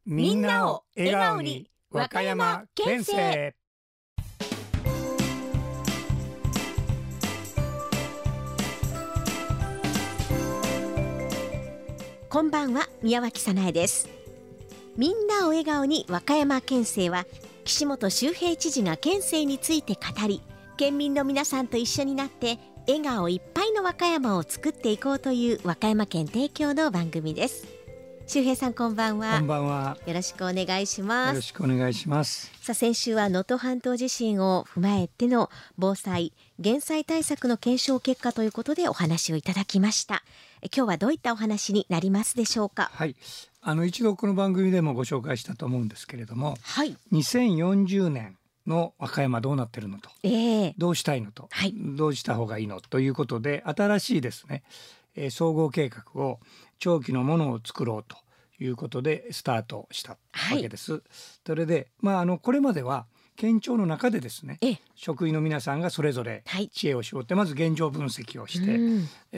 みんなを笑顔に和歌山県政。 こんばんは、宮脇早苗です。みんなを笑顔に和歌山県政は、岸本周平知事が県政について語り、県民の皆さんと一緒になって笑顔いっぱいの和歌山を作っていこうという和歌山県提供の番組です。周平さん、こんばんは。 こんばんは。 よろしくお願いします。 よろしくお願いします。 さあ、先週は能登半島地震を踏まえての防災・減災対策の検証結果ということでお話をいただきました。今日はどういったお話になりますでしょうか。 はい、一度この番組でもご紹介したと思うんですけれども、 はい、 2040年の和歌山どうなってるのと、どうしたいのと、 はい、 どうした方がいいのということで、新しいですね、総合計画を長期のものを作ろうということでスタートしたわけです。はい、それで、これまでは県庁の中でですね、職員の皆さんがそれぞれ知恵を絞って、まず現状分析をして、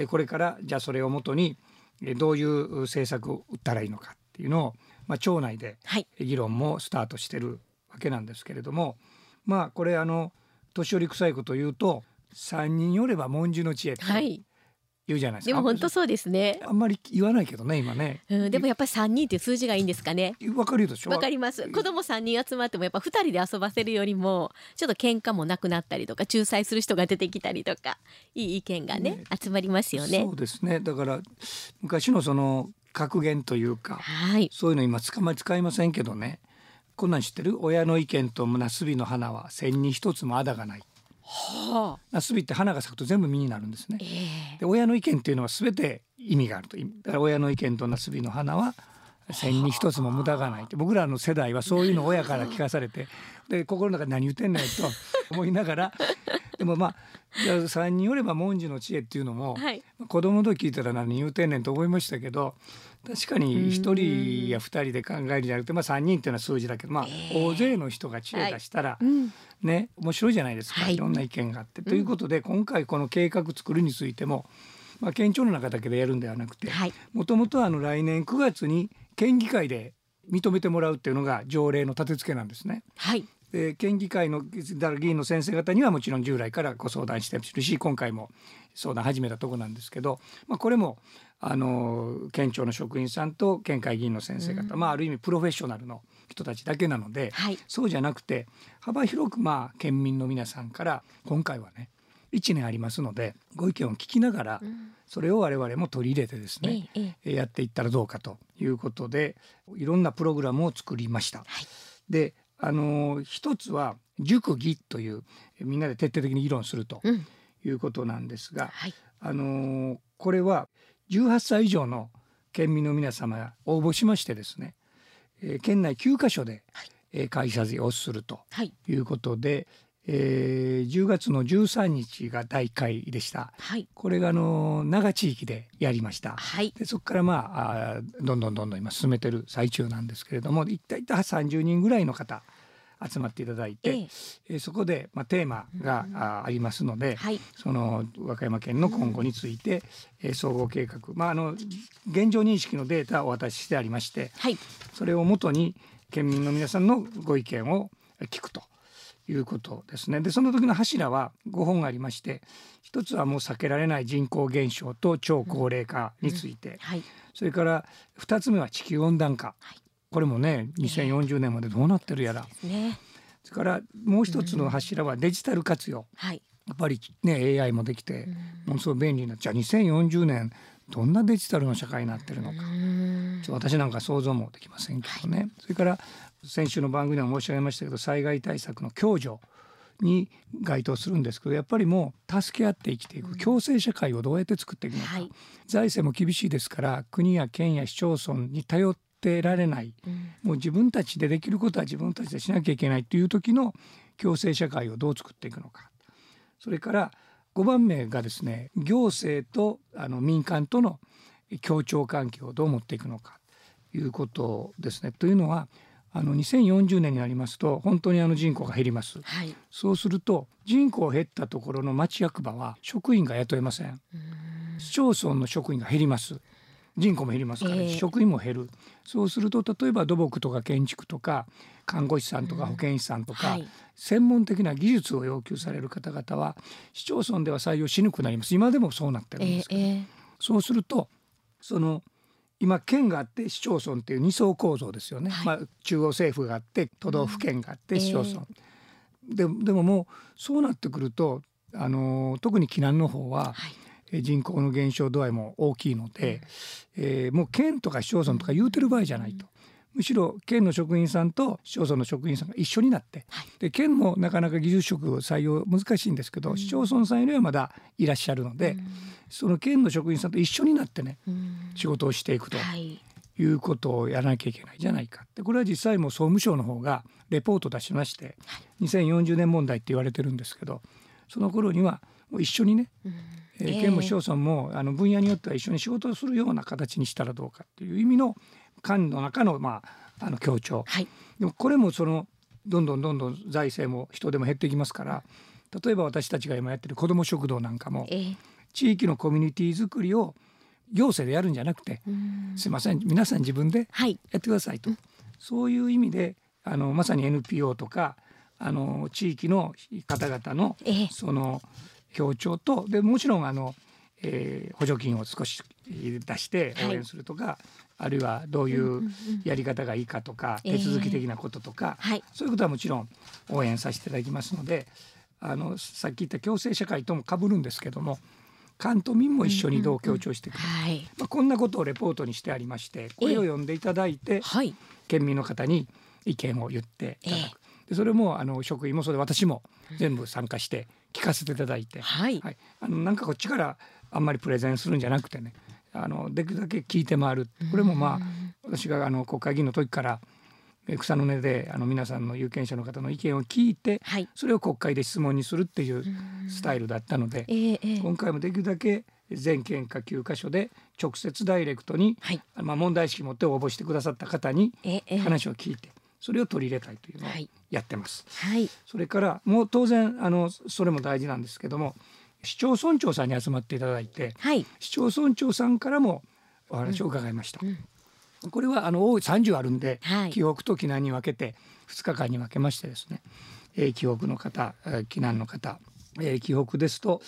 これからじゃあそれをもとにどういう政策を打ったらいいのかっていうのを、町内で議論もスタートしてるわけなんですけれども、これ年寄り臭いことを言うと、三人よれば文殊の知恵って言うじゃないですか。 でも本当そうですね。 あんまり言わないけどね、今ね。 でもやっぱり3人っていう数字がいいんですかね。 わかるでしょ。 わかります。子供3人集まってもやっぱ2人で遊ばせるよりもちょっと喧嘩もなくなったりとか、仲裁する人が出てきたりとか、いい意見がね集まりますよね。 そうですね。だから昔のその格言というか、そういうの今使いませんけどね。こんなん知ってる？親の意見となすびの花は千に一つもあだがない。なすびって花が咲くと全部実になるんですね。で、親の意見っていうのは全て意味があると。だから親の意見となすびの花は千に一つも無駄がないって、僕らの世代はそういうのを親から聞かされて、で心の中で何言ってんのよと思いながらでもじゃあ三人よれば文殊の知恵っていうのも、子供の時聞いたら何言うてんねんと思いましたけど、確かに一人や二人で考えるんじゃなくて、三人っていうのは数字だけど、大勢の人が知恵出したら、ね、面白いじゃないですか。いろんな意見があって、ということで今回この計画作るについても、県庁の中だけでやるんではなくて、もともと来年9月に県議会で認めてもらうっていうのが条例の立て付けなんですね。で、県議会の議員の先生方にはもちろん従来からご相談してるし、今回も相談始めたところなんですけど、これも県庁の職員さんと県会議員の先生方、ある意味プロフェッショナルの人たちだけなので、そうじゃなくて幅広く県民の皆さんから今回はね1年ありますのでご意見を聞きながら、それを我々も取り入れてですね、やっていったらどうかということで、いろんなプログラムを作りました。で、一つは熟議という、みんなで徹底的に議論するということなんですが、これは18歳以上の県民の皆様が応募しましてですね、県内9カ所で開催をするということで、10月の13日が第1回でした。これが長地域でやりました。で、そこからどんどん今進めてる最中なんですけれども、一体30人ぐらいの方集まっていただいて、そこでテーマがありますので、その和歌山県の今後について、総合計画、現状認識のデータをお渡ししてありまして、それをもとに県民の皆さんのご意見を聞くということですね。で、その時の柱は5本ありまして、一つはもう避けられない人口減少と超高齢化について、それから2つ目は地球温暖化、これもね2040年までどうなってるやら、それからもう一つの柱はデジタル活用、やっぱりね AI もできてものすごい便利になっちゃう。2040年どんなデジタルの社会になってるのか、私なんか想像もできませんけどね。それから先週の番組でも申し上げましたけど、災害対策の共助に該当するんですけど、やっぱりもう助け合って生きていく共生社会をどうやって作っていくのか、財政も厳しいですから国や県や市町村に頼ってられない、もう自分たちでできることは自分たちでしなきゃいけないという時の共生社会をどう作っていくのか。それから5番目がですね、行政と民間との協調関係をどう持っていくのかということですね。というのは2040年になりますと本当に人口が減ります。そうすると人口減ったところの町役場は職員が雇えません。市町村の職員が減ります。 人口も減りますから、職員も減る。そうすると例えば土木とか建築とか看護師さんとか保健師さんとか、専門的な技術を要求される方々は市町村では採用しにくくなります。今でもそうなってるんですけど、そうすると今県があって市町村っていう二層構造ですよね。中央政府があって都道府県があって市町村、でももうそうなってくると特に紀南の方は、人口の減少度合いも大きいので、もう県とか市町村とか言うてる場合じゃないと。むしろ県の職員さんと市町村の職員さんが一緒になって、で県もなかなか技術職採用難しいんですけど、市町村さんよりはまだいらっしゃるので、その県の職員さんと一緒になってね、仕事をしていくということをやらなきゃいけないじゃないかって。これは実際も総務省の方がレポート出しまして、2040年問題って言われてるんですけど、その頃にはもう一緒にね、県も市町村も分野によっては一緒に仕事をするような形にしたらどうかっていう意味の官の中の協調、でもこれもどんどん財政も人手も減っていきますから、例えば私たちが今やってる子ども食堂なんかも、地域のコミュニティ作りを行政でやるんじゃなくて、すいません皆さん自分でやってくださいと、そういう意味でまさに NPO とか地域の方々のその協調と、でもちろん補助金を少し出して応援するとか、あるいはどういうやり方がいいかとか、手続き的なこととか、そういうことはもちろん応援させていただきますので、さっき言った共生社会とも被るんですけども、官と民も一緒にどう協調していくか、こんなことをレポートにしてありまして、これを読んでいただいて、県民の方に意見を言っていただく。でそれも職員もそれ私も全部参加して聞かせていただいて、なんかこっちからあんまりプレゼンするんじゃなくてね、できるだけ聞いて回る。これも私が国会議員の時から草の根で皆さんの有権者の方の意見を聞いて、それを国会で質問にするっていうスタイルだったので、今回もできるだけ全県下9カ所で直接ダイレクトに、問題意識を持って応募してくださった方に話を聞いて、それを取り入れたいというのをやってます。それからもう当然それも大事なんですけども、市町村長さんに集まっていただいて、市町村長さんからもお話を伺いました。これは多い30あるんで、紀北と紀南に分けて2日間に分けましてですね、紀北の方、紀南の方、紀北ですと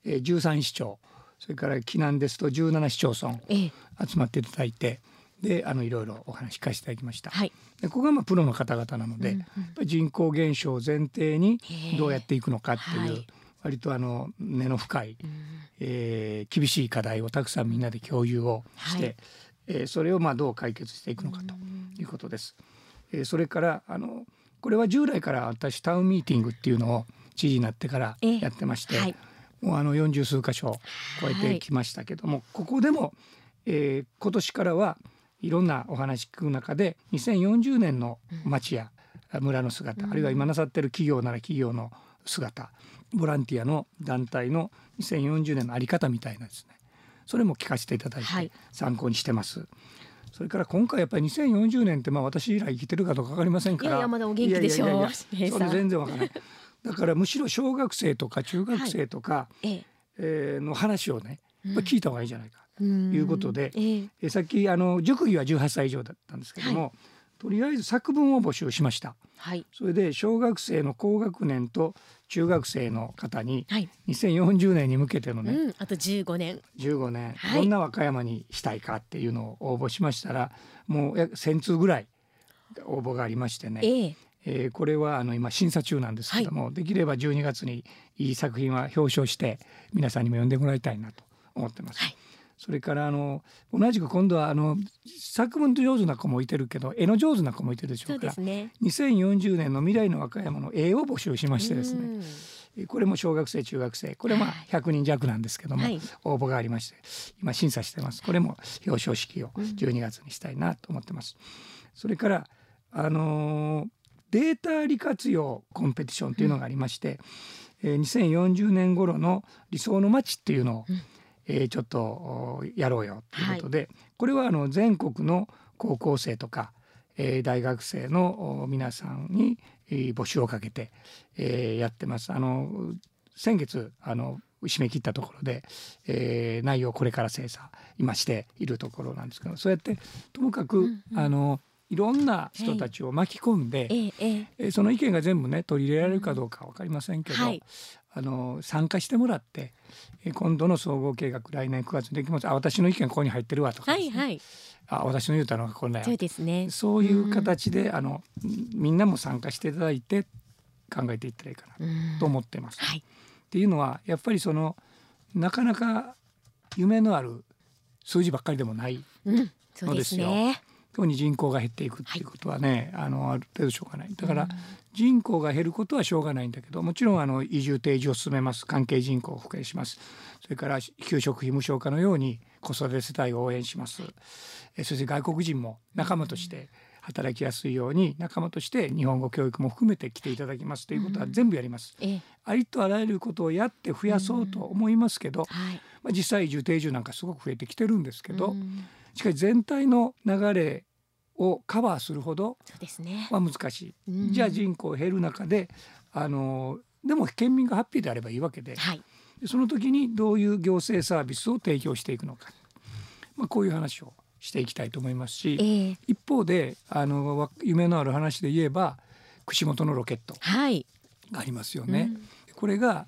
13市町、それから紀南ですと17市町村集まっていただいて、でいろいろお話聞かせていただきました。でここがプロの方々なので、人口減少を前提にどうやっていくのかっていう、割と根の深い、厳しい課題をたくさんみんなで共有をして、それをどう解決していくのかということです。それからこれは従来から私タウンミーティングっていうのを知事になってからやってまして、もう40数箇所超えてきましたけども、ここでも、今年からはいろんなお話聞く中で2040年の町や村の姿、あるいは今なさってる企業なら企業の姿、ボランティアの団体の2040年のあり方みたいなですね、それも聞かせていただいて参考にしてます。それから今回やっぱり2040年って私以来生きてるかどうか分かりませんから、 いやまだお元気でしょう。 それ全然分からない。だからむしろ小学生とか中学生とかの話をねやっぱ聞いた方がいいじゃないかということで、さっき塾業は18歳以上だったんですけども、とりあえず作文を募集しました。それで小学生の高学年と中学生の方に2040年に向けてのね、 あと15年どんな和歌山にしたいかっていうのを応募しましたら、もう約1000通ぐらい応募がありましてね、これは今審査中なんですけども、できれば12月にいい作品は表彰して皆さんにも読んでもらいたいなと思ってます。それから同じく今度は作文上手な子もいてるけど絵の上手な子もいてるでしょうから、2040年の未来の和歌山の絵を募集しましてですね、これも小学生中学生、これ100人弱なんですけども、応募がありまして今審査してます。これも表彰式を12月にしたいなと思ってます。それからデータ利活用コンペティションというのがありまして、2040年頃の理想の街っていうのをちょっとやろうよということで、これは全国の高校生とか大学生の皆さんに募集をかけてやってます。先月締め切ったところで、内容をこれから精査今しているところなんですけど、そうやってともかく、いろんな人たちを巻き込んで、その意見が全部ね取り入れられるかどうか分かりませんけど、参加してもらって、今度の総合計画来年9月にできます、私の意見ここに入ってるわとかですね、私の言うたのがこれだよ、 そうですね、 そういう形で、みんなも参加していただいて考えていったらいいかなと思ってます。っていうのはやっぱりなかなか夢のある数字ばっかりでもないのですよ。特に人口が減っていくっていうことはね、ある程度しょうがない。だから人口が減ることはしょうがないんだけど、もちろん移住定住を進めます。関係人口を補正します。それから給食費無償化のように子育て世帯を応援します。そして外国人も仲間として働きやすいように仲間として日本語教育も含めて来ていただきますということは全部やります。ありとあらゆることをやって増やそうと思いますけど、実際移住定住なんかすごく増えてきてるんですけど、しかし全体の流れをカバーするほどは難しい。じゃあ人口減る中ででも県民がハッピーであればいいわけで、その時にどういう行政サービスを提供していくのか、こういう話をしていきたいと思いますし、一方で夢のある話で言えば串本のロケットがありますよね。これが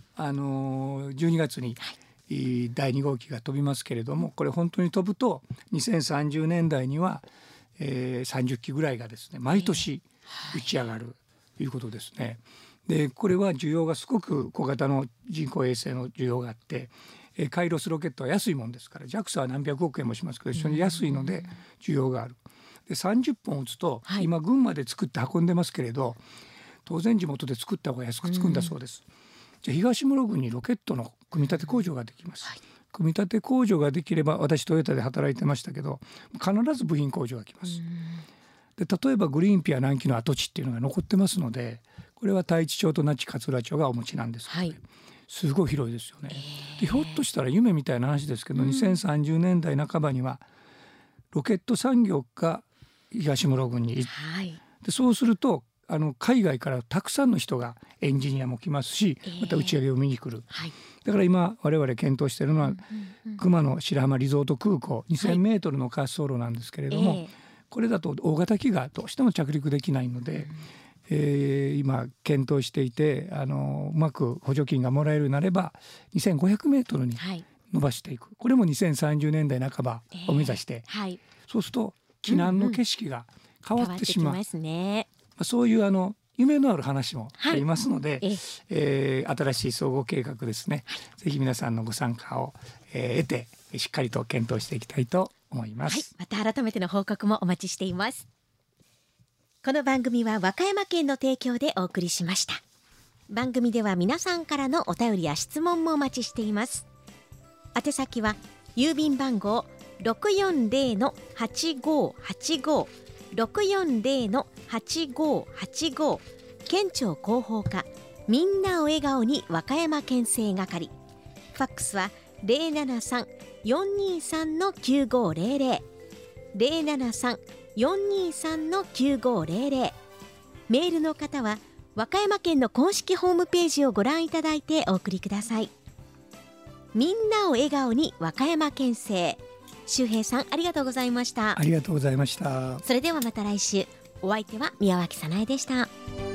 12月に第2号機が飛びますけれども、これ本当に飛ぶと2030年代には、30機ぐらいがですね毎年打ち上がるということですね。でこれは需要がすごく小型の人工衛星の需要があって、カイロスロケットは安いもんですから JAXA は何百億円もしますけど一緒に安いので需要がある。で30本打つと、今群馬で作って運んでますけれど、当然地元で作った方が安くつくんだそうです。じゃあ東室郡にロケットの組み立て工場ができます。組み立て工場ができれば、私トヨタで働いてましたけど必ず部品工場が来ます。で例えばグリーンピア南紀の跡地っていうのが残ってますので、これは太地町と那智勝浦町がお持ちなんですけど、すごい広いですよね。でひょっとしたら夢みたいな話ですけど、2030年代半ばにはロケット産業が東室郡に、でそうすると海外からたくさんの人がエンジニアも来ますし、また打ち上げを見に来る。だから今我々検討しているのは、熊野白浜リゾート空港 2000 メートルの滑走路なんですけれども、これだと大型機がどうしても着陸できないので、今検討していてうまく補助金がもらえるようになれば2500メートルに伸ばしていく、これも2030年代半ばを目指して、そうすると避難の景色が変わってしまう、そういう夢のある話もありますので、新しい総合計画ですね、ぜひ皆さんのご参加を、得てしっかりと検討していきたいと思います。 また改めての報告もお待ちしています。この番組は和歌山県の提供でお送りしました。番組では皆さんからのお便りや質問もお待ちしています。宛先は郵便番号 640-8585 640-8585 県庁広報課みんなお笑顔に和歌山県政係、ファックスは 073-423-9500 073-423-9500、メールの方は和歌山県の公式ホームページをご覧いただいてお送りください。みんなを笑顔に和歌山県政、周平さんありがとうございました。 ありがとうございました。 それではまた来週。お相手は宮脇早苗でした。